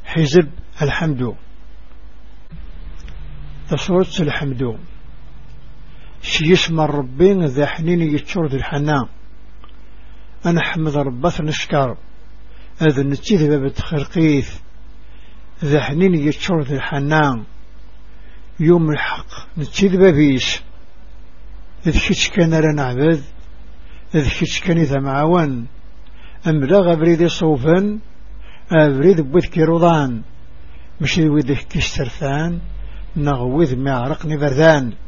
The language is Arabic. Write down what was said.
حزب الحمد تصورة الحمد شي اسم ربي ذا حنين يتشور ذي الحنان أنا حمد ربات نشكر هذا نتيذ باب التخرقيث ذا حنين يتشور ذي الحنان يوم الحق نتيذ بابيش إذ كيش كان لنا عبد إذ كيش كان إذا معاون أملاغ أبريد صوفا أبريد بوذكي رضان مش ويذ كيش ترثان نغوذ معرقني بردان